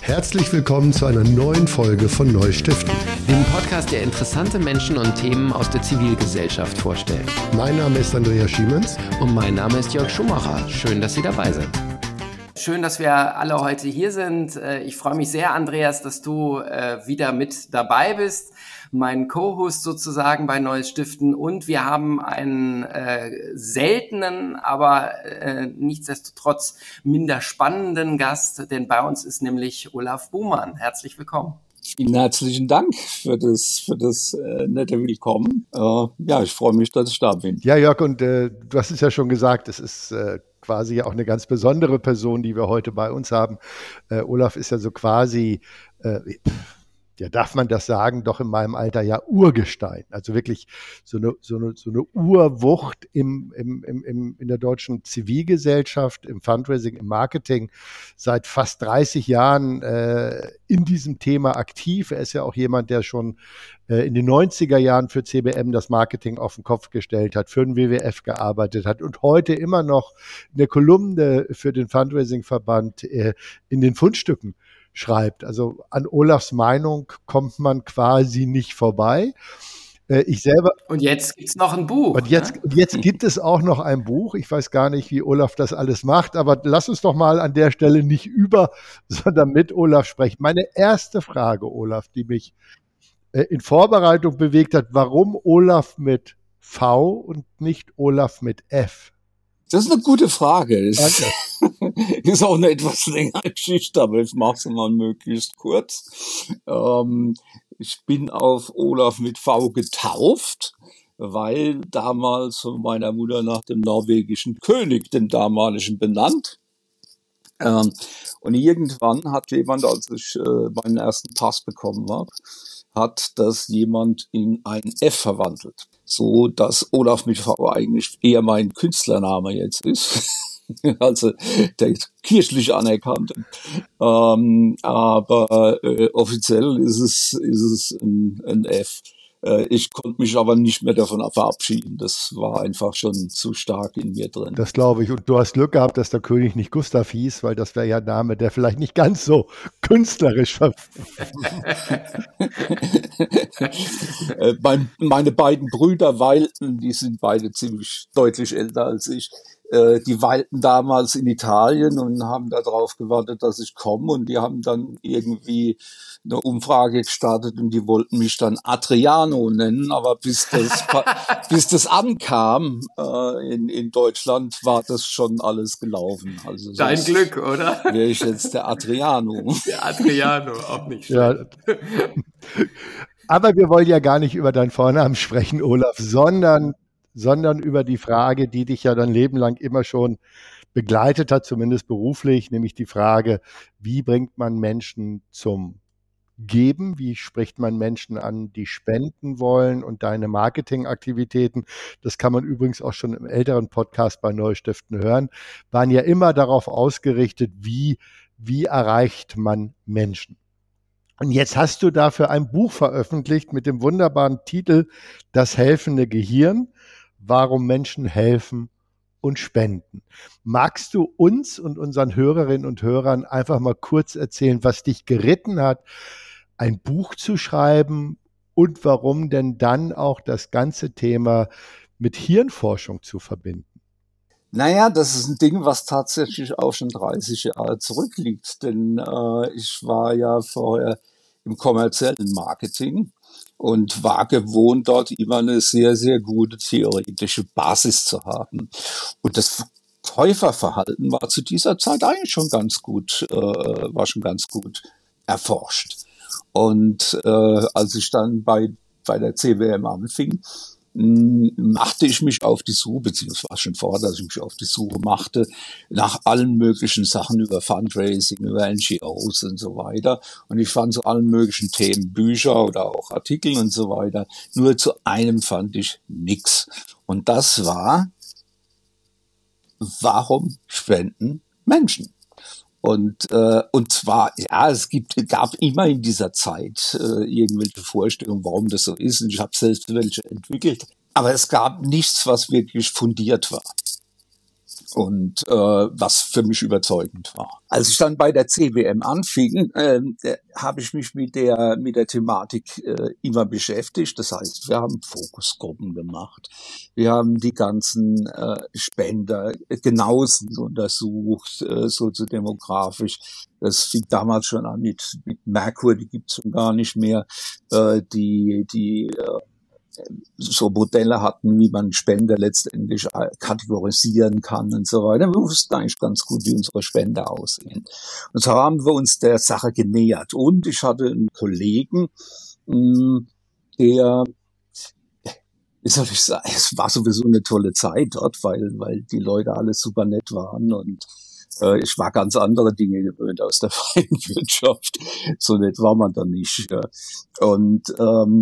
Herzlich willkommen zu einer neuen Folge von Neustiften, dem Podcast, der interessante Menschen und Themen aus der Zivilgesellschaft vorstellt. Mein Name ist Andreas Schiemens. Und mein Name ist Jörg Schumacher. Schön, dass Sie dabei sind. Schön, dass wir alle heute hier sind. Ich freue mich sehr, Andreas, dass du wieder mit dabei bist. Mein Co-Host sozusagen bei Neues Stiften. Und wir haben einen seltenen, aber nichtsdestotrotz minder spannenden Gast, denn bei uns ist nämlich Olaf Buhmann. Herzlich willkommen. Vielen herzlichen Dank für das nette Willkommen. Ich freue mich, dass ich da bin. Ja, Jörg, und du hast es ja schon gesagt, es ist quasi auch eine ganz besondere Person, die wir heute bei uns haben. Olaf ist ja so quasi, ja, darf man das sagen, doch in meinem Alter ja Urgestein. Also wirklich so eine Urwucht in der deutschen Zivilgesellschaft, im Fundraising, im Marketing, seit fast 30 Jahren in diesem Thema aktiv. Er ist ja auch jemand, der schon in den 90er Jahren für CBM das Marketing auf den Kopf gestellt hat, für den WWF gearbeitet hat und heute immer noch in der Kolumne für den Fundraising-Verband in den Fundstücken schreibt. Also an Olafs Meinung kommt man quasi nicht vorbei. Ich selber. Und jetzt gibt's noch ein Buch. Und jetzt gibt es auch noch ein Buch. Ich weiß gar nicht, wie Olaf das alles macht, aber lass uns doch mal an der Stelle nicht über, sondern mit Olaf sprechen. Meine erste Frage, Olaf, die mich in Vorbereitung bewegt hat, warum Olaf mit V und nicht Olaf mit F? Das ist eine gute Frage. Das ist auch eine etwas längere Geschichte, aber ich mache es mal möglichst kurz. Ich bin auf Olaf mit V getauft, weil damals von meiner Mutter nach dem norwegischen König, dem damaligen, benannt. Und irgendwann hat jemand, als ich meinen ersten Pass bekommen habe, hat das jemand in ein F verwandelt. So, dass Olaf mit V eigentlich eher mein Künstlername jetzt ist. Also der kirchlich anerkannte. Aber offiziell ist es ein F. Ich konnte mich aber nicht mehr davon verabschieden. Das war einfach schon zu stark in mir drin. Das glaube ich. Und du hast Glück gehabt, dass der König nicht Gustav hieß, weil das wäre ja ein Name, der vielleicht nicht ganz so künstlerisch war. Meine beiden Brüder weilten, die sind beide ziemlich deutlich älter als ich, die weilten damals in Italien und haben darauf gewartet, dass ich komme, und die haben dann irgendwie eine Umfrage gestartet und die wollten mich dann Adriano nennen, aber bis das ankam in Deutschland, war das schon alles gelaufen. Also dein Glück, oder? Wäre ich jetzt der Adriano. Der Adriano, auch nicht schlecht. Ja. Aber wir wollen ja gar nicht über deinen Vornamen sprechen, Olaf, sondern über die Frage, die dich ja dein Leben lang immer schon begleitet hat, zumindest beruflich, nämlich die Frage, wie bringt man Menschen zum Geben, wie spricht man Menschen an, die spenden wollen, und deine Marketingaktivitäten, das kann man übrigens auch schon im älteren Podcast bei Neustiften hören, waren ja immer darauf ausgerichtet, wie erreicht man Menschen. Und jetzt hast du dafür ein Buch veröffentlicht mit dem wunderbaren Titel Das helfende Gehirn, warum Menschen helfen und spenden. Magst du uns und unseren Hörerinnen und Hörern einfach mal kurz erzählen, was dich geritten hat, ein Buch zu schreiben, und warum denn dann auch das ganze Thema mit Hirnforschung zu verbinden? Naja, das ist ein Ding, was tatsächlich auch schon 30 Jahre zurückliegt, denn ich war ja vorher im kommerziellen Marketing und war gewohnt, dort immer eine sehr, sehr gute theoretische Basis zu haben. Und das Käuferverhalten war zu dieser Zeit eigentlich schon ganz gut, erforscht. Und als ich dann bei der CWM anfing, machte ich mich auf die Suche, beziehungsweise war schon vor, dass ich mich auf die Suche machte, nach allen möglichen Sachen über Fundraising, über NGOs und so weiter. Und ich fand zu allen möglichen Themen Bücher oder auch Artikel und so weiter. Nur zu einem fand ich nix. Und das war, warum spenden Menschen? Und zwar, ja, gab immer in dieser Zeit irgendwelche Vorstellungen, warum das so ist. Und ich habe selbst welche entwickelt. Aber es gab nichts, was wirklich fundiert war. Und was für mich überzeugend war. Als ich dann bei der CWM anfing, habe ich mich mit der Thematik immer beschäftigt. Das heißt, wir haben Fokusgruppen gemacht. Wir haben die ganzen Spender genauestens untersucht, soziodemografisch. Das fing damals schon an mit Merkur, die gibt's schon gar nicht mehr, die so Modelle hatten, wie man Spender letztendlich kategorisieren kann und so weiter. Wir wussten eigentlich ganz gut, wie unsere Spender aussehen. Und so haben wir uns der Sache genähert. Und ich hatte einen Kollegen, der, wie soll ich sagen, es war sowieso eine tolle Zeit dort, weil die Leute alle super nett waren und ich war ganz andere Dinge gewöhnt aus der freien Wirtschaft. So nett war man da nicht. Und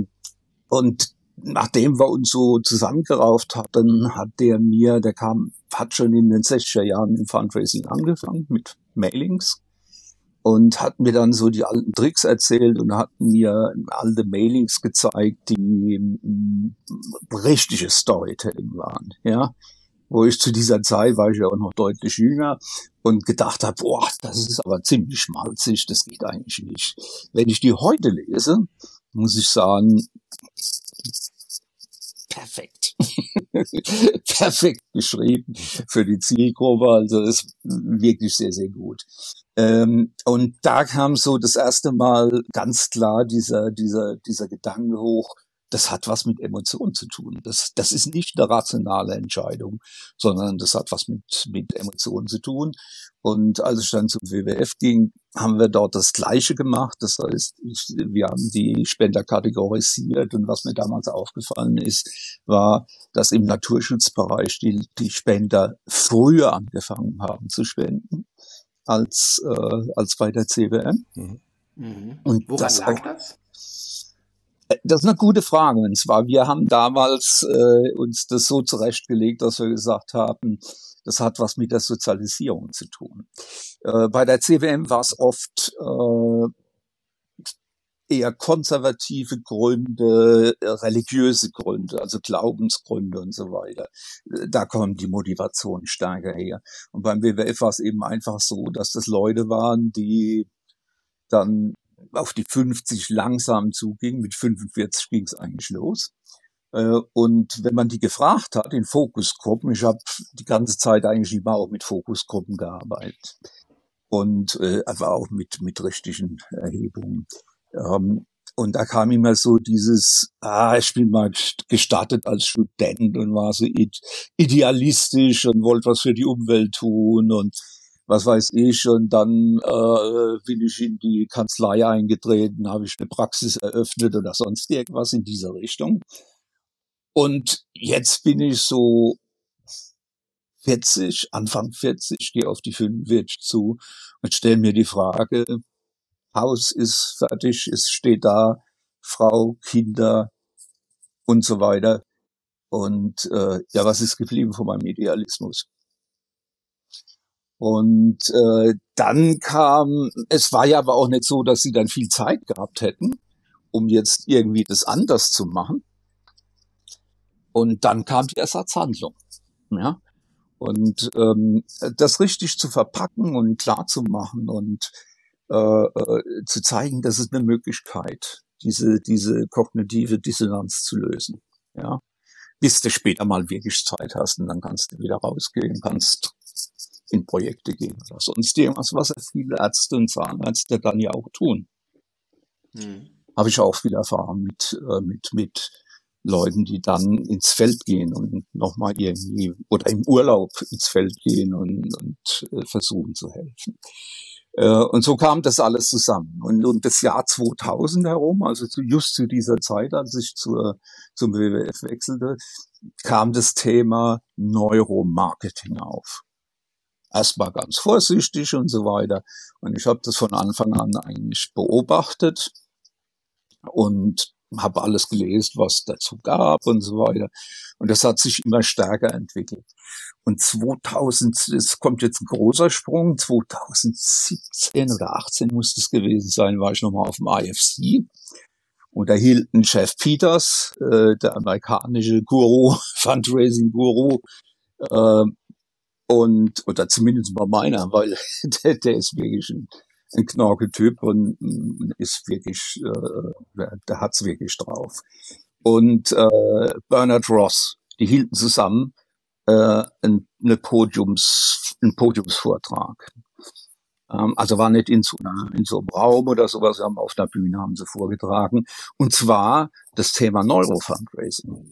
nachdem wir uns so zusammengerauft hatten, hat hat schon in den 60er Jahren im Fundraising angefangen mit Mailings und hat mir dann so die alten Tricks erzählt und hat mir alte Mailings gezeigt, die richtiges Storytelling waren, ja. Wo ich zu dieser Zeit, war ich ja auch noch deutlich jünger und gedacht habe, boah, das ist aber ziemlich schmalzig, das geht eigentlich nicht. Wenn ich die heute lese, muss ich sagen, perfekt. Perfekt geschrieben für die Zielgruppe, also das ist wirklich sehr, sehr gut. Und da kam so das erste Mal ganz klar dieser Gedanke hoch, das hat was mit Emotionen zu tun. Das ist nicht eine rationale Entscheidung, sondern das hat was mit Emotionen zu tun. Und als ich dann zum WWF ging, haben wir dort das Gleiche gemacht. Das heißt, wir haben die Spender kategorisiert und was mir damals aufgefallen ist, war, dass im Naturschutzbereich die Spender früher angefangen haben zu spenden als bei der CWM. Mhm. Und woran lag das? Das ist eine gute Frage. Und zwar, wir haben damals uns das so zurechtgelegt, dass wir gesagt haben, das hat was mit der Sozialisierung zu tun. Bei der CWM war es oft eher konservative Gründe, religiöse Gründe, also Glaubensgründe und so weiter. Da kommt die Motivation stärker her. Und beim WWF war es eben einfach so, dass das Leute waren, die dann auf die 50 langsam zuging. Mit 45 ging es eigentlich los. Und wenn man die gefragt hat in Fokusgruppen, ich habe die ganze Zeit eigentlich immer auch mit Fokusgruppen gearbeitet und aber auch mit richtigen Erhebungen. Und da kam immer so dieses, ich bin mal gestartet als Student und war so idealistisch und wollte was für die Umwelt tun und was weiß ich, und dann bin ich in die Kanzlei eingetreten, habe ich eine Praxis eröffnet oder sonst irgendwas in dieser Richtung. Und jetzt bin ich so 40, Anfang 40, gehe auf die 45 zu und stelle mir die Frage, Haus ist fertig, es steht da, Frau, Kinder und so weiter. Und was ist geblieben von meinem Idealismus? Und dann es war ja aber auch nicht so, dass sie dann viel Zeit gehabt hätten, um jetzt irgendwie das anders zu machen. Und dann kam die Ersatzhandlung. Ja? Und das richtig zu verpacken und klar zu machen und zu zeigen, das ist eine Möglichkeit, diese kognitive Dissonanz zu lösen. Ja? Bis du später mal wirklich Zeit hast und dann kannst du wieder rausgehen, kannst in Projekte gehen oder sonst irgendwas, was ja viele Ärzte und Zahnärzte dann ja auch tun. Habe ich auch viel Erfahrung mit Leuten, die dann ins Feld gehen und nochmal irgendwie oder im Urlaub ins Feld gehen und versuchen zu helfen. Und so kam das alles zusammen. Und das Jahr 2000 herum, also just zu dieser Zeit, als ich zum WWF wechselte, kam das Thema Neuromarketing auf. Erstmal ganz vorsichtig und so weiter. Und ich habe das von Anfang an eigentlich beobachtet und habe alles gelesen, was dazu gab und so weiter. Und das hat sich immer stärker entwickelt. Und 2000, es kommt jetzt ein großer Sprung, 2017 oder 18 muss es gewesen sein, war ich nochmal auf dem IFC. Und da hielt ein Jeff Peters, der amerikanische Guru, Fundraising-Guru, oder zumindest bei meiner, weil der ist wirklich ein Knorke-Typ und ist wirklich, der hat's wirklich drauf. Und Bernard Ross, die hielten zusammen einen Podiumsvortrag. Also war nicht in so einem Raum oder sowas, haben auf der Bühne haben sie vorgetragen. Und zwar das Thema Neurofundraising.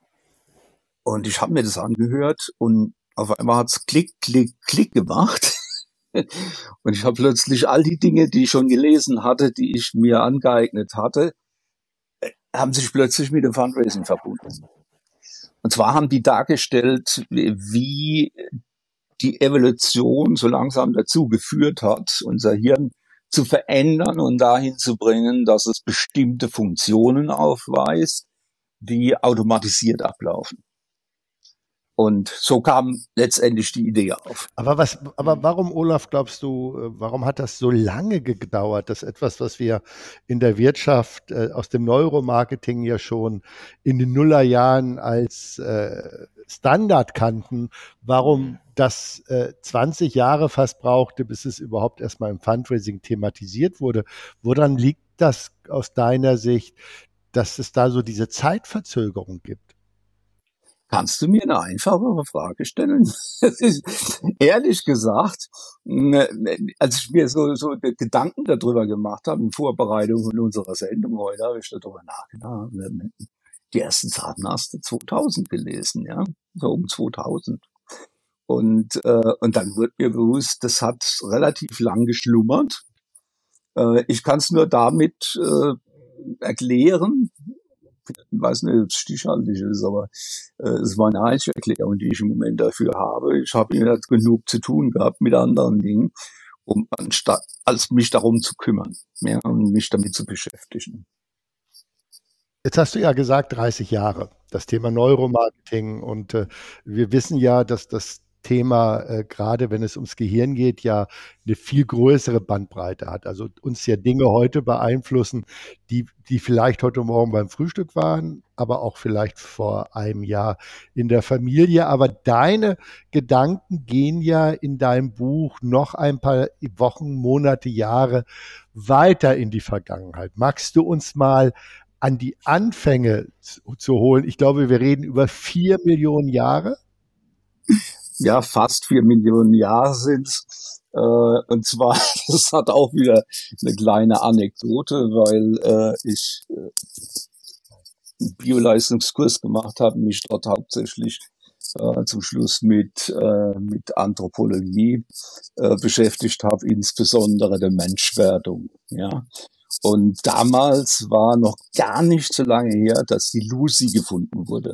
Und ich habe mir das angehört und auf einmal hat's Klick, Klick, Klick gemacht. Und ich habe plötzlich all die Dinge, die ich schon gelesen hatte, die ich mir angeeignet hatte, haben sich plötzlich mit dem Fundraising verbunden. Und zwar haben die dargestellt, wie die Evolution so langsam dazu geführt hat, unser Hirn zu verändern und dahin zu bringen, dass es bestimmte Funktionen aufweist, die automatisiert ablaufen. Und so kam letztendlich die Idee auf. Aber warum, Olaf, glaubst du, warum hat das so lange gedauert, dass etwas, was wir in der Wirtschaft aus dem Neuromarketing ja schon in den Nullerjahren als Standard kannten, warum das 20 Jahre fast brauchte, bis es überhaupt erstmal im Fundraising thematisiert wurde? Woran liegt das aus deiner Sicht, dass es da so diese Zeitverzögerung gibt? Kannst du mir eine einfachere Frage stellen? Ehrlich gesagt, als ich mir so Gedanken darüber gemacht habe, in Vorbereitung von unserer Sendung heute, habe ich darüber nachgedacht. Die ersten Sachen hast du 2000 gelesen, ja, so um 2000. Und dann wird mir bewusst, das hat relativ lang geschlummert. Ich kann es nur damit erklären, ich weiß nicht, ob es stichhaltig ist, aber es war eine einzige Erklärung, die ich im Moment dafür habe. Ich habe nicht genug zu tun gehabt mit anderen Dingen, anstatt als mich darum zu kümmern, ja, und mich damit zu beschäftigen. Jetzt hast du ja gesagt 30 Jahre, das Thema Neuromarketing und wir wissen ja, dass das Thema, gerade wenn es ums Gehirn geht, ja eine viel größere Bandbreite hat. Also uns ja Dinge heute beeinflussen, die vielleicht heute Morgen beim Frühstück waren, aber auch vielleicht vor einem Jahr in der Familie. Aber deine Gedanken gehen ja in deinem Buch noch ein paar Wochen, Monate, Jahre weiter in die Vergangenheit. Magst du uns mal an die Anfänge zu holen? Ich glaube, wir reden über 4 Millionen Jahre. Ja, fast 4 Millionen Jahre sind's. Und zwar, das hat auch wieder eine kleine Anekdote, weil ich einen Bioleistungskurs gemacht habe, mich dort hauptsächlich zum Schluss mit Anthropologie beschäftigt habe, insbesondere der Menschwerdung. Ja. Und damals war noch gar nicht so lange her, dass die Lucy gefunden wurde.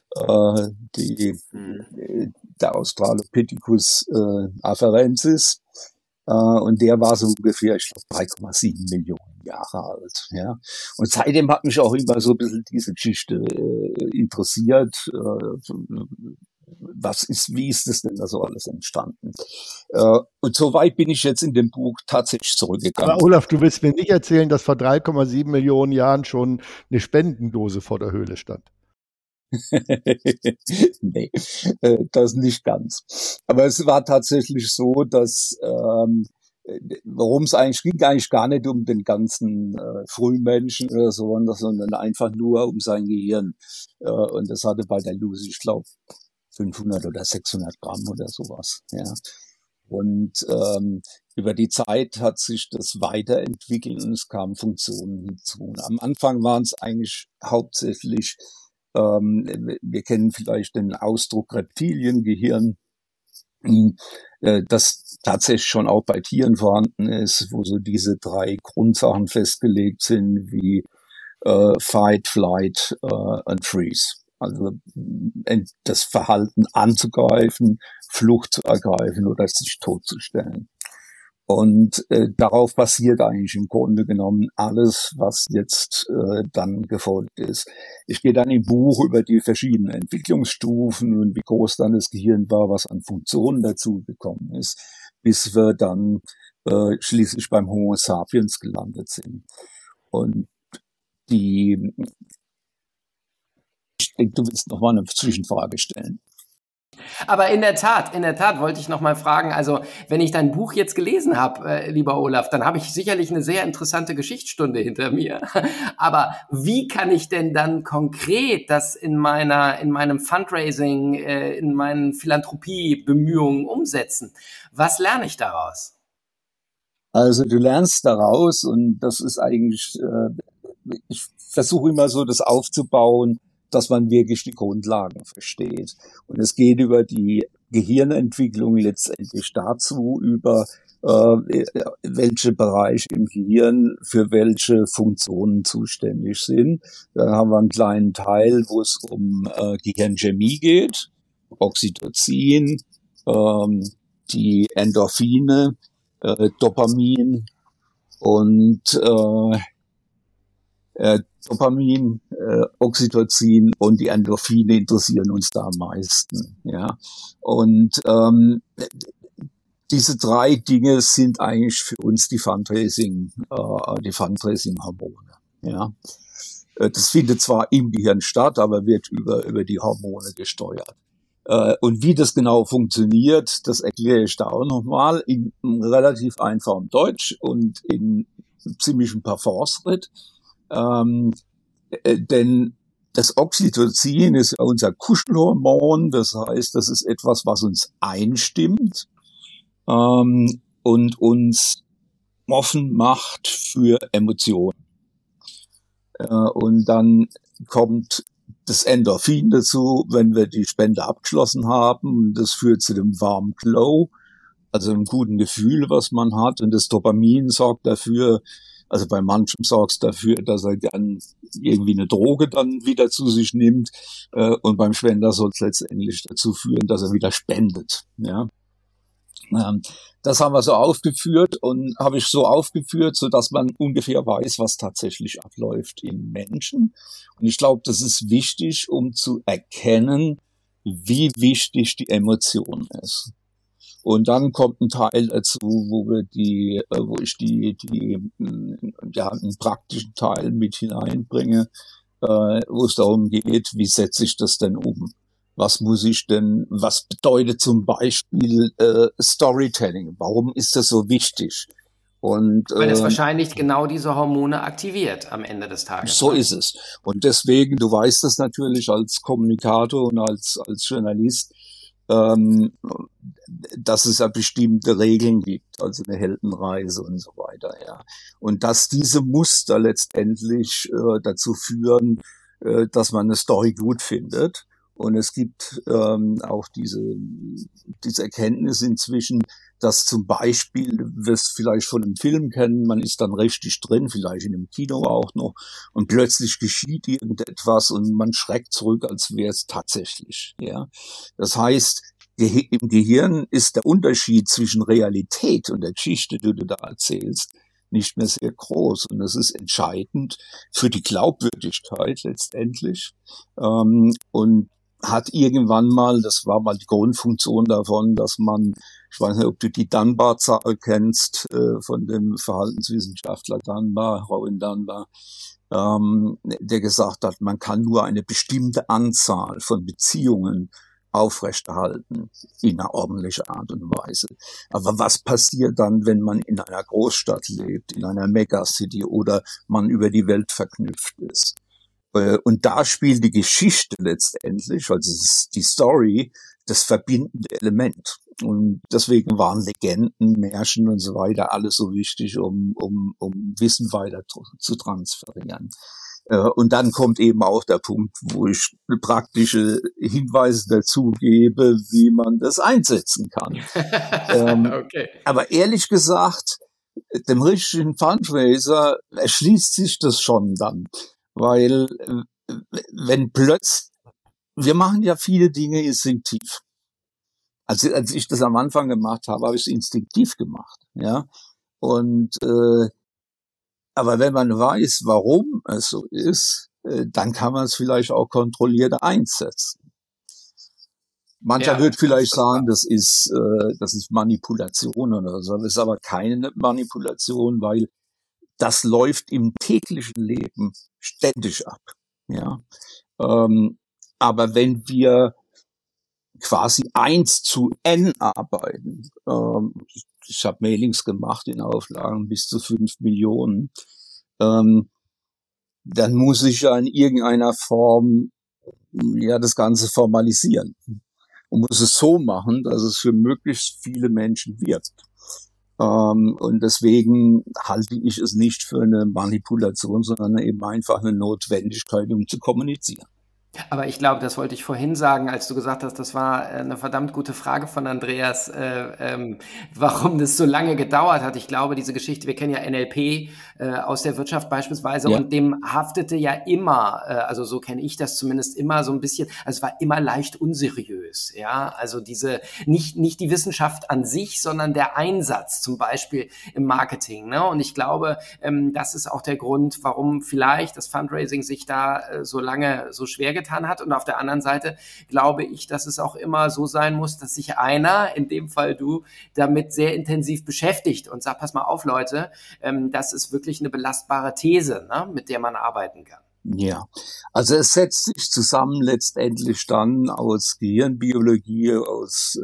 Der Australopithecus afarensis. Und der war so ungefähr, ich glaube, 3,7 Millionen Jahre alt. Ja. Und seitdem hat mich auch immer so ein bisschen diese Geschichte interessiert. Wie ist das denn da so alles entstanden? Und so weit bin ich jetzt in dem Buch tatsächlich zurückgegangen. Aber Olaf, du willst mir nicht erzählen, dass vor 3,7 Millionen Jahren schon eine Spendendose vor der Höhle stand. Nee, das nicht ganz. Aber es war tatsächlich so, dass worum es eigentlich ging, eigentlich gar nicht um den ganzen Frühmenschen oder so, sondern einfach nur um sein Gehirn. Und das hatte bei der Lucy, ich glaube, 500 oder 600 Gramm oder sowas. Ja. Und über die Zeit hat sich das weiterentwickelt und es kamen Funktionen hinzu. Und am Anfang waren es eigentlich hauptsächlich, wir kennen vielleicht den Ausdruck Reptiliengehirn, das tatsächlich schon auch bei Tieren vorhanden ist, wo so diese 3 Grundsachen festgelegt sind wie Fight, Flight und Freeze. Also das Verhalten anzugreifen, Flucht zu ergreifen oder sich totzustellen. Und darauf basiert eigentlich im Grunde genommen alles, was jetzt dann gefolgt ist. Ich gehe dann im Buch über die verschiedenen Entwicklungsstufen und wie groß dann das Gehirn war, was an Funktionen dazu gekommen ist, bis wir dann schließlich beim Homo sapiens gelandet sind. Und ich denke, du willst noch mal eine Zwischenfrage stellen. Aber in der Tat wollte ich noch mal fragen, also wenn ich dein Buch jetzt gelesen habe, lieber Olaf, dann habe ich sicherlich eine sehr interessante Geschichtsstunde hinter mir. Aber wie kann ich denn dann konkret das in meinem Fundraising, in meinen Philanthropiebemühungen umsetzen? Was lerne ich daraus? Also du lernst daraus und das ist eigentlich, ich versuche immer so das aufzubauen, dass man wirklich die Grundlagen versteht. Und es geht über die Gehirnentwicklung letztendlich dazu, über welche Bereiche im Gehirn für welche Funktionen zuständig sind. Da haben wir einen kleinen Teil, wo es um Gehirnchemie geht, Oxytocin, die Endorphine, Dopamin und Oxytocin und die Endorphine interessieren uns da am meisten. Ja, und diese drei Dinge sind eigentlich für uns die Fundraising-Hormone. Ja, das findet zwar im Gehirn statt, aber wird über die Hormone gesteuert. Und wie das genau funktioniert, das erkläre ich da auch nochmal in relativ einfachem Deutsch und in ziemlichem Parforce-Ritt. Denn das Oxytocin ist unser Kuschelhormon, das heißt, das ist etwas, was uns einstimmt und uns offen macht für Emotionen. Und dann kommt das Endorphin dazu, wenn wir die Spende abgeschlossen haben. Das führt zu dem warmen Glow, also einem guten Gefühl, was man hat. Und das Dopamin sorgt dafür, also bei manchem sorgt es dafür, dass er dann irgendwie eine Droge dann wieder zu sich nimmt. Und beim Spender soll es letztendlich dazu führen, dass er wieder spendet. Ja. Das haben wir so aufgeführt und habe ich so aufgeführt, so dass man ungefähr weiß, was tatsächlich abläuft im Menschen. Und ich glaube, das ist wichtig, um zu erkennen, wie wichtig die Emotion ist. Und dann kommt ein Teil dazu, wo ich einen praktischen Teil mit hineinbringe, wo es darum geht, wie setze ich das denn um? Was bedeutet zum Beispiel Storytelling? Warum ist das so wichtig? Und weil das wahrscheinlich genau diese Hormone aktiviert am Ende des Tages. So ist es. Und deswegen, du weißt das natürlich als Kommunikator und als Journalist, dass es ja bestimmte Regeln gibt, also eine Heldenreise und so weiter, ja. Und dass diese Muster letztendlich dazu führen, dass man eine Story gut findet. Und es gibt auch diese Erkenntnis inzwischen, dass zum Beispiel, du wirst vielleicht von einem Film kennen, man ist dann richtig drin, vielleicht in einem Kino auch noch, und plötzlich geschieht irgendetwas und man schreckt zurück, als wäre es tatsächlich. Ja, das heißt, im Gehirn ist der Unterschied zwischen Realität und der Geschichte, die du da erzählst, nicht mehr sehr groß. Und das ist entscheidend für die Glaubwürdigkeit letztendlich. Und hat irgendwann mal, das war mal die Grundfunktion davon, dass man, ich weiß nicht, ob du die Dunbar-Zahl kennst, von dem Verhaltenswissenschaftler Dunbar, Rowan Dunbar, der gesagt hat, man kann nur eine bestimmte Anzahl von Beziehungen aufrechterhalten in einer ordentlichen Art und Weise. Aber was passiert dann, wenn man in einer Großstadt lebt, in einer Megacity oder man über die Welt verknüpft ist? Und da spielt die Geschichte letztendlich, also es ist die Story, das verbindende Element. Und deswegen waren Legenden, Märchen und so weiter alles so wichtig, um Wissen weiter zu transferieren. Und dann kommt eben auch der Punkt, wo ich praktische Hinweise dazu gebe, wie man das einsetzen kann. Okay. Aber ehrlich gesagt, dem richtigen Fundraiser erschließt sich das schon dann. Weil wenn plötzlich, wir machen ja viele Dinge instinktiv. Als ich das am Anfang gemacht habe, habe ich es instinktiv gemacht, ja. Und aber wenn man weiß, warum es so ist, dann kann man es vielleicht auch kontrollierter einsetzen. Mancher wird vielleicht sagen, das ist Manipulation oder so. Das ist aber keine Manipulation, weil das läuft im täglichen Leben ständig ab. Ja, aber wenn wir quasi 1:n arbeiten. Ich habe Mailings gemacht in Auflagen bis zu 5 Millionen. Dann muss ich ja in irgendeiner Form ja das Ganze formalisieren und muss es so machen, dass es für möglichst viele Menschen wirkt. Und deswegen halte ich es nicht für eine Manipulation, sondern eben einfach eine Notwendigkeit, um zu kommunizieren. Aber ich glaube, das wollte ich vorhin sagen, als du gesagt hast, das war eine verdammt gute Frage von Andreas, warum das so lange gedauert hat. Ich glaube, diese Geschichte, wir kennen ja NLP aus der Wirtschaft beispielsweise, Ja. und dem haftete ja immer, also so kenne ich das zumindest immer so ein bisschen, also es war immer leicht unseriös, ja, also diese, nicht die Wissenschaft an sich, sondern der Einsatz zum Beispiel im Marketing, ne? Und ich glaube, das ist auch der Grund, warum vielleicht das Fundraising sich da so lange so schwer getan hat. Und auf der anderen Seite glaube ich, dass es auch immer so sein muss, dass sich einer, in dem Fall du, damit sehr intensiv beschäftigt und sagt, pass mal auf, Leute, das ist wirklich eine belastbare These, ne, mit der man arbeiten kann. Ja, also es setzt sich zusammen letztendlich dann aus Gehirnbiologie, aus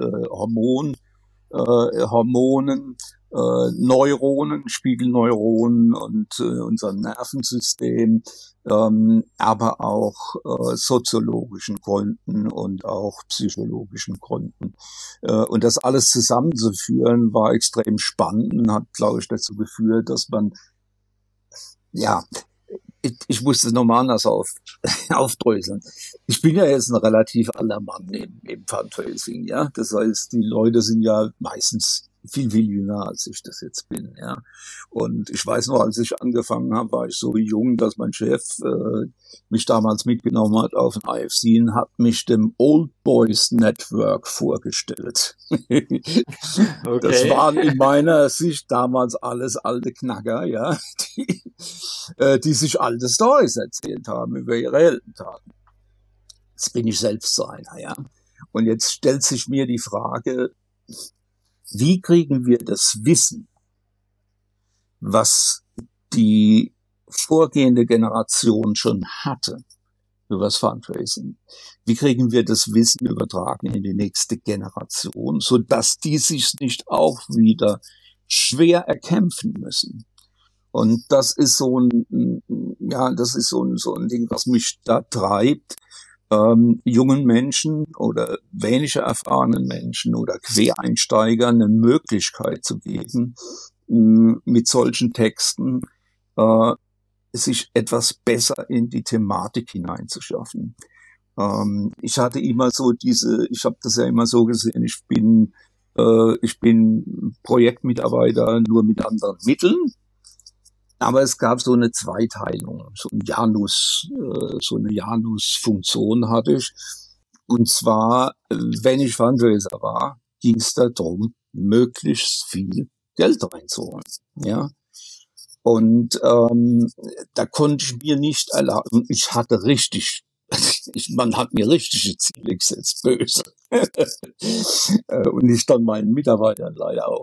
Hormonen, Neuronen, Spiegelneuronen und unserem Nervensystem, aber auch soziologischen Gründen und auch psychologischen Gründen. Und das alles zusammenzuführen war extrem spannend und hat, glaube ich, dazu geführt, dass man, ja, ich musste es nochmal anders aufdröseln. Ich bin ja jetzt ein relativ alter Mann im Fundraising, ja. Das heißt, die Leute sind ja meistens viel, viel jünger, als ich das jetzt bin, ja. Und ich weiß noch, als ich angefangen habe, war ich so jung, dass mein Chef mich damals mitgenommen hat auf ein IFC und hat mich dem Old Boys Network vorgestellt. Okay. Das waren in meiner Sicht damals alles alte Knacker, ja, die sich alte Storys erzählt haben über ihre Heldentaten. Jetzt bin ich selbst so einer, ja. Und jetzt stellt sich mir die Frage, wie kriegen wir das Wissen, was die vorgehende Generation schon hatte über das Fundraising, wie kriegen wir das Wissen übertragen in die nächste Generation, so dass die sich nicht auch wieder schwer erkämpfen müssen? Und das ist so ein Ding, was mich da treibt, jungen Menschen oder weniger erfahrenen Menschen oder Quereinsteigern eine Möglichkeit zu geben, mit solchen Texten sich etwas besser in die Thematik hineinzuschaffen. Ich habe das ja immer so gesehen, ich bin Projektmitarbeiter nur mit anderen Mitteln. Aber es gab so eine Zweiteilung, so eine Janus-Funktion hatte ich. Und zwar, wenn ich Fundraiser war, ging es darum, möglichst viel Geld reinzuholen. Ja. Und da konnte ich mir nicht erlauben, ich hatte man hat mir richtige Ziele gesetzt, böse. Und ich dann meinen Mitarbeitern leider auch.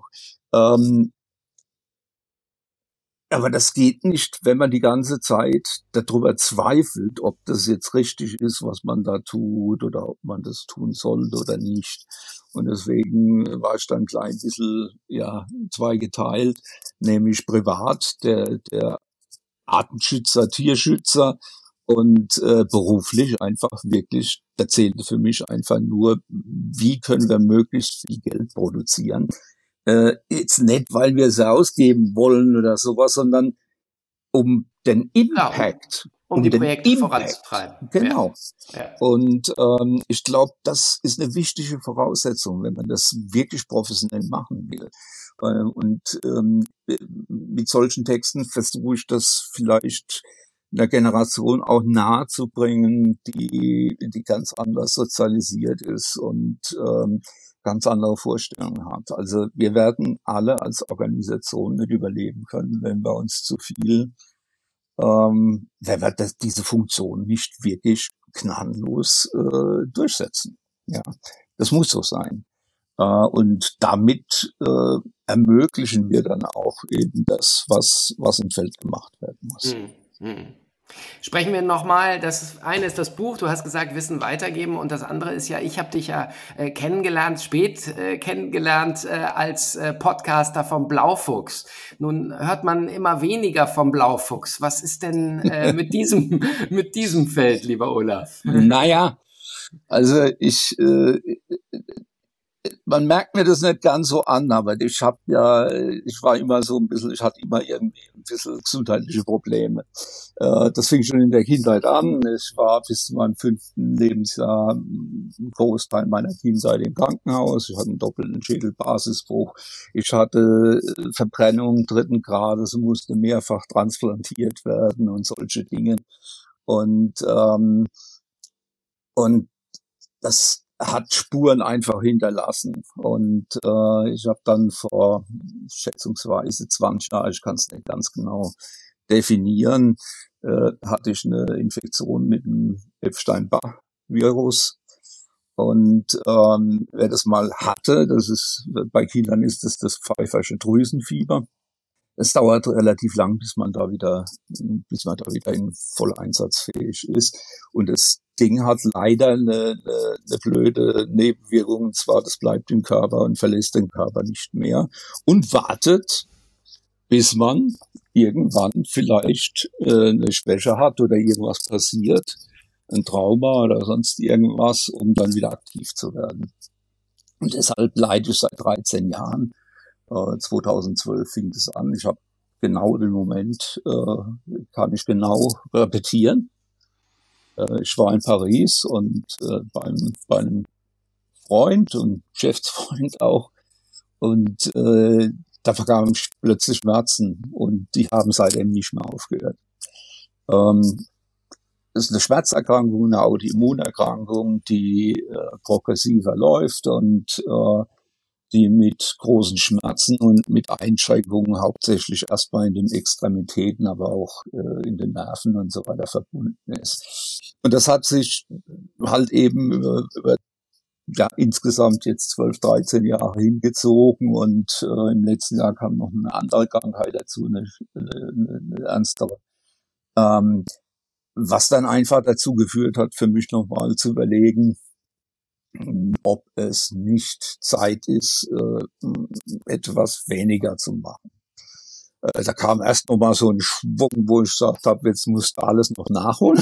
Aber das geht nicht, wenn man die ganze Zeit darüber zweifelt, ob das jetzt richtig ist, was man da tut oder ob man das tun sollte oder nicht. Und deswegen war ich dann ein klein bisschen, zweigeteilt, nämlich privat, der Artenschützer, Tierschützer und beruflich einfach wirklich, da zählte für mich einfach nur, wie können wir möglichst viel Geld produzieren. Jetzt nicht, weil wir es ausgeben wollen oder sowas, sondern um den Impact. Um die Projekte voranzutreiben. Genau. Ja. Und ich glaube, das ist eine wichtige Voraussetzung, wenn man das wirklich professionell machen will. Mit solchen Texten versuche ich das vielleicht einer Generation auch nahe zu bringen, die ganz anders sozialisiert ist und ganz andere Vorstellungen hat. Also wir werden alle als Organisation nicht überleben können, wenn wir uns zu viel, wenn wir diese Funktion nicht wirklich gnadenlos durchsetzen. Ja, das muss so sein. Und damit ermöglichen wir dann auch eben das, was im Feld gemacht werden muss. Sprechen wir nochmal, das eine ist das Buch, du hast gesagt, Wissen weitergeben, und das andere ist ja, ich habe dich ja spät kennengelernt als Podcaster vom Blaufuchs. Nun hört man immer weniger vom Blaufuchs. Was ist denn mit diesem Feld, lieber Olaf? Naja, also man merkt mir das nicht ganz so an, aber ich war immer so ein bisschen, ich hatte immer irgendwie ein bisschen gesundheitliche Probleme. Das fing schon in der Kindheit an. Ich war bis zu meinem 5. Lebensjahr einen Großteil meiner Kindheit im Krankenhaus. Ich hatte einen doppelten Schädelbasisbruch. Ich hatte Verbrennung 3. Grades, musste mehrfach transplantiert werden und solche Dinge. Und das hat Spuren einfach hinterlassen. Und ich habe dann vor schätzungsweise 20 Jahren, ich kann es nicht ganz genau definieren, hatte ich eine Infektion mit dem Epstein-Barr-Virus. Und wer das mal hatte, bei Kindern ist das Pfeiffersche Drüsenfieber. Es dauert relativ lang, bis man da wieder in voll einsatzfähig ist. Und das Ding hat leider eine blöde Nebenwirkung, und zwar, das bleibt im Körper und verlässt den Körper nicht mehr und wartet, bis man irgendwann vielleicht eine Schwäche hat oder irgendwas passiert, ein Trauma oder sonst irgendwas, um dann wieder aktiv zu werden. Und deshalb leide ich seit 13 Jahren. 2012 fing das an. Ich habe genau den Moment, kann ich genau repetieren. Ich war in Paris und bei einem Freund und Geschäftsfreund auch. Und da bekamen ich plötzlich Schmerzen und die haben seitdem nicht mehr aufgehört. Das ist eine Schmerzerkrankung, eine Autoimmunerkrankung, die progressiver läuft und die mit großen Schmerzen und mit Einschränkungen hauptsächlich erstmal in den Extremitäten, aber auch in den Nerven und so weiter verbunden ist. Und das hat sich halt eben über insgesamt jetzt 12, 13 Jahre hingezogen, und im letzten Jahr kam noch eine andere Krankheit dazu, eine ernstere. Was dann einfach dazu geführt hat, für mich nochmal zu überlegen, ob es nicht Zeit ist, etwas weniger zu machen. Da kam erst noch mal so ein Schwung, wo ich gesagt habe, jetzt musst du alles noch nachholen.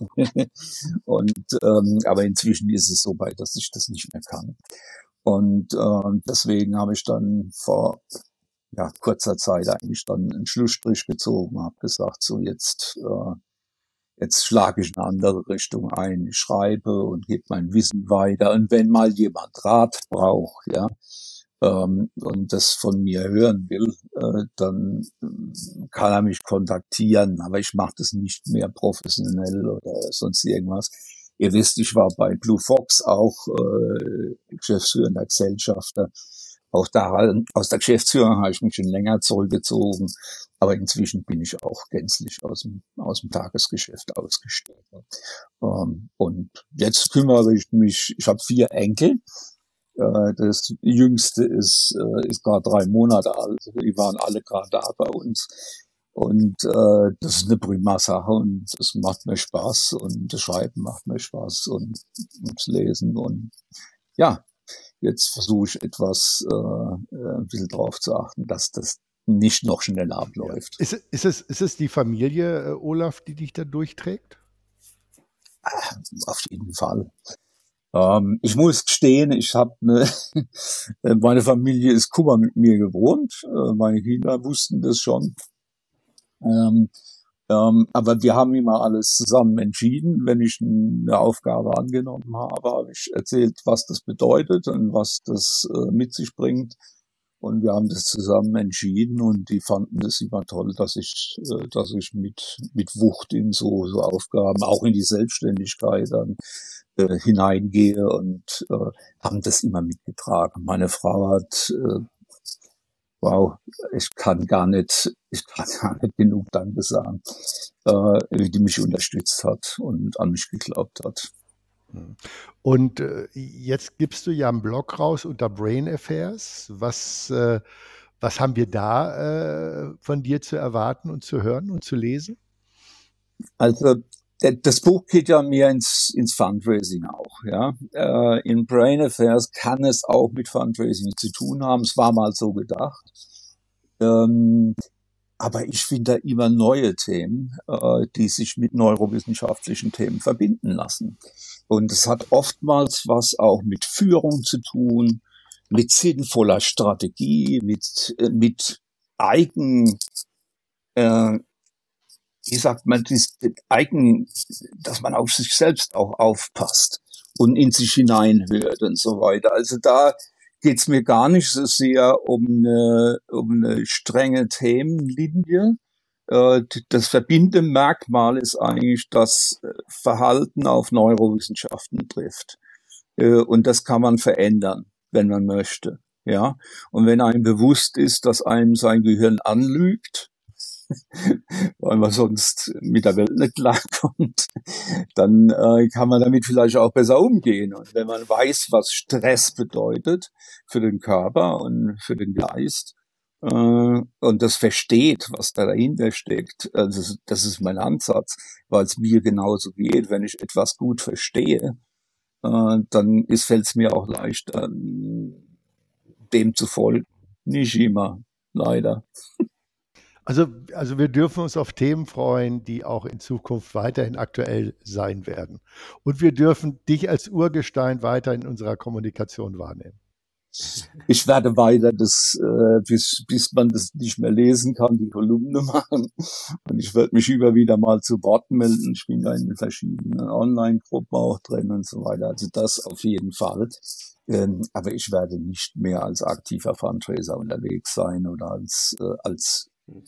Aber inzwischen ist es so weit, dass ich das nicht mehr kann. Und deswegen habe ich dann vor kurzer Zeit eigentlich dann einen Schlussstrich gezogen, habe gesagt, so jetzt schlage ich eine andere Richtung ein. Ich schreibe und gebe mein Wissen weiter. Und wenn mal jemand Rat braucht, und das von mir hören will, dann kann er mich kontaktieren. Aber ich mache das nicht mehr professionell oder sonst irgendwas. Ihr wisst, ich war bei Blue Fox auch geschäftsführender Gesellschafter. Auch daran, aus der Geschäftsführung habe ich mich schon länger zurückgezogen. Aber inzwischen bin ich auch gänzlich aus dem Tagesgeschäft ausgestiegen. Und jetzt kümmere ich mich, ich habe 4 Enkel. Das Jüngste ist gerade 3 Monate alt. Die waren alle gerade da bei uns. Und das ist eine prima Sache und das macht mir Spaß und das Schreiben macht mir Spaß und das Lesen. Und ja, jetzt versuche ich etwas ein bisschen drauf zu achten, dass das nicht noch schneller abläuft. Ja. Ist es die Familie, Olaf, die dich da durchträgt? Auf jeden Fall. Ich muss gestehen, meine Familie ist Kummer mit mir gewohnt. Meine Kinder wussten das schon. Aber wir haben immer alles zusammen entschieden. Wenn ich eine Aufgabe angenommen habe ich erzählt, was das bedeutet und was das mit sich bringt. Und wir haben das zusammen entschieden und die fanden es immer toll, dass ich mit Wucht in so Aufgaben, auch in die Selbstständigkeit dann hineingehe und haben das immer mitgetragen. Meine Frau hat, ich kann gar nicht genug Danke sagen, wie die mich unterstützt hat und an mich geglaubt hat. Und jetzt gibst du ja einen Blog raus unter Brain Affairs. Was haben wir da von dir zu erwarten und zu hören und zu lesen? Also das Buch geht ja mehr ins Fundraising auch. Ja, in Brain Affairs kann es auch mit Fundraising zu tun haben. Es war mal so gedacht. Aber ich finde da immer neue Themen, die sich mit neurowissenschaftlichen Themen verbinden lassen. Und es hat oftmals was auch mit Führung zu tun, mit sinnvoller Strategie, mit eigen, wie sagt man, dass man auf sich selbst auch aufpasst und in sich hineinhört und so weiter. Also da geht's mir gar nicht so sehr um eine strenge Themenlinie. Das verbindende Merkmal ist eigentlich, dass Verhalten auf Neurowissenschaften trifft. Und das kann man verändern, wenn man möchte. Ja. Und wenn einem bewusst ist, dass einem sein Gehirn anlügt, weil man sonst mit der Welt nicht klarkommt, dann kann man damit vielleicht auch besser umgehen. Und wenn man weiß, was Stress bedeutet für den Körper und für den Geist, und das versteht, was da dahinter steckt, also das ist mein Ansatz, weil es mir genauso geht. Wenn ich etwas gut verstehe, dann fällt es mir auch leicht, dem zu folgen. Nicht immer, leider. Also wir dürfen uns auf Themen freuen, die auch in Zukunft weiterhin aktuell sein werden. Und wir dürfen dich als Urgestein weiter in unserer Kommunikation wahrnehmen. Ich werde weiter bis man das nicht mehr lesen kann, die Kolumne machen. Und ich werde mich immer wieder mal zu Wort melden. Ich bin da in verschiedenen Online-Gruppen auch drin und so weiter. Also das auf jeden Fall. Aber ich werde nicht mehr als aktiver Fundraiser unterwegs sein oder als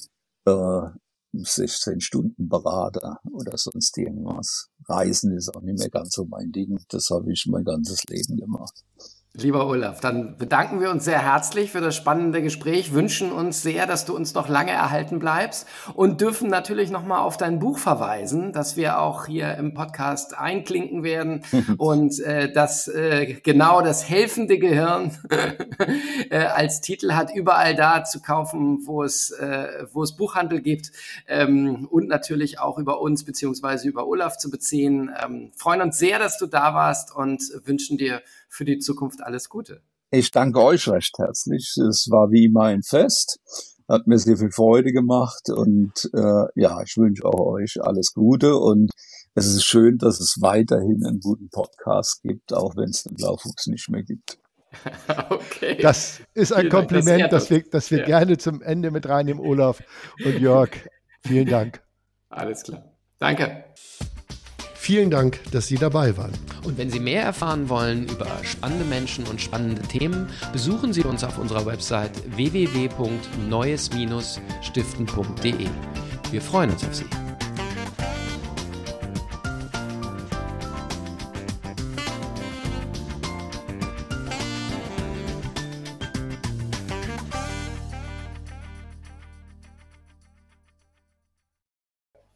16-Stunden-Berater oder sonst irgendwas. Reisen ist auch nicht mehr ganz so mein Ding. Das habe ich mein ganzes Leben gemacht. Lieber Olaf, dann bedanken wir uns sehr herzlich für das spannende Gespräch, wünschen uns sehr, dass du uns noch lange erhalten bleibst und dürfen natürlich nochmal auf dein Buch verweisen, das wir auch hier im Podcast einklinken werden und das genau das helfende Gehirn als Titel hat, überall da zu kaufen, wo es Buchhandel gibt und natürlich auch über uns beziehungsweise über Olaf zu beziehen. Freuen uns sehr, dass du da warst und wünschen dir für die Zukunft alles Gute. Ich danke euch recht herzlich. Es war wie immer ein Fest. Hat mir sehr viel Freude gemacht und ich wünsche auch euch alles Gute und es ist schön, dass es weiterhin einen guten Podcast gibt, auch wenn es den Blaufuchs nicht mehr gibt. Okay. Das ist ein Kompliment, das wir gerne zum Ende mit reinnehmen, Olaf und Jörg. Vielen Dank. Alles klar. Danke. Vielen Dank, dass Sie dabei waren. Und wenn Sie mehr erfahren wollen über spannende Menschen und spannende Themen, besuchen Sie uns auf unserer Website www.neues-stiften.de. Wir freuen uns auf Sie.